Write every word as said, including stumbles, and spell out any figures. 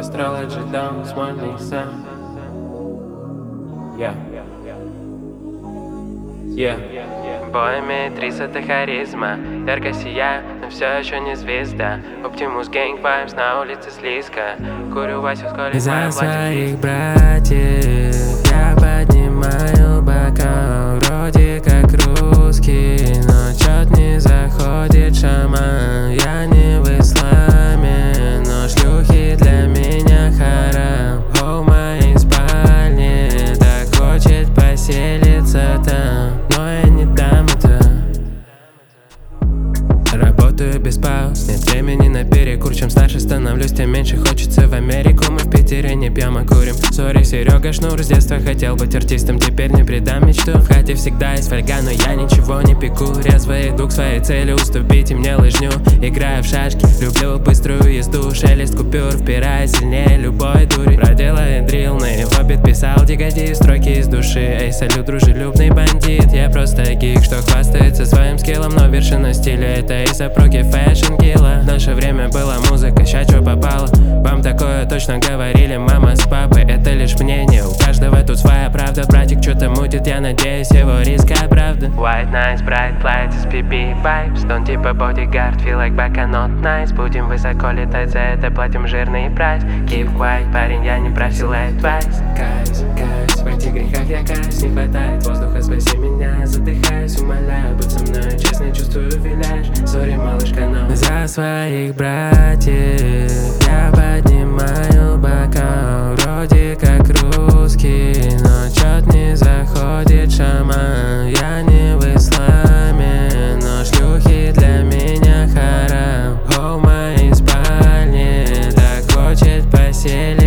astrology down, смольный сан. Yeah. Yeah. Бой имеет тридцать харизма, ярко сияю, но все еще не звезда. Оптимус Gang Vibes, на улице слизко. Курю Васю с Колей. За своих братьев я поднимаю бокал. Вроде как русский, но чё-то не заходит шаман. Я не в исламе, но шлюхи для меня харам. О, в моей спальне так хочет поселиться там, но я не дам это. Работаю без пауз, нет времени на перекур. Чем старше становлюсь, тем меньше хочется в Америку. Мы в Питере не пьем, а курим. Сори, Серега Шнур, с детства хотел быть артистом, теперь не предам мечту. В хате всегда есть фольга, но я ничего не пеку. Резво иду к своей цели, уступите мне лыжню. Играю в шашки, люблю быструю езду. Шелест купюр, впирая сильнее любой дури. Проделает дрил, на его бит писал дикоди, строки из души. Эй, салют, дружелюбный бандит. Я просто гик, что хвастается своим скиллом, но вершина стиля — это из сопроги фэшн килла. В наше время была музыка, ща чё попало. Вам такое точно говорили мама с папой. Это лишь мнение, у каждого тут своя правда. Братик что-то мутит, я надеюсь, его риск оправдан. White nights, bright lights, эс пи би vibes. Don't типа bodyguard, feel like back and not nice. Будем высоко летать, за это платим жирный прайс. Keep quiet, парень, я не просил advice. Каюсь, каюсь, в этих грехах я каюсь. Не хватает воздуха, спаси меня, задыхаюсь. Умоляю, будь со мной честно, чувствую, виляешь. Сори, малышка, но за своих братьев я поднимаю бокал. Вроде как русский, но чё-то не заходит шаман. Я не в исламе, но шлюхи для меня харам. О, в моей спальне так хочет поселиться.